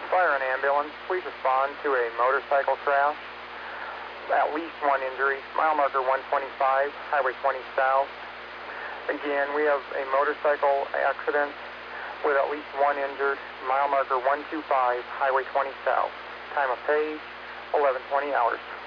Fire and ambulance, please respond to a motorcycle crash. At least one injury, mile marker 125, Highway 20 South. Again, we have a motorcycle accident with at least one injured, mile marker 125, Highway 20 South. Time of page, 11:20 hours.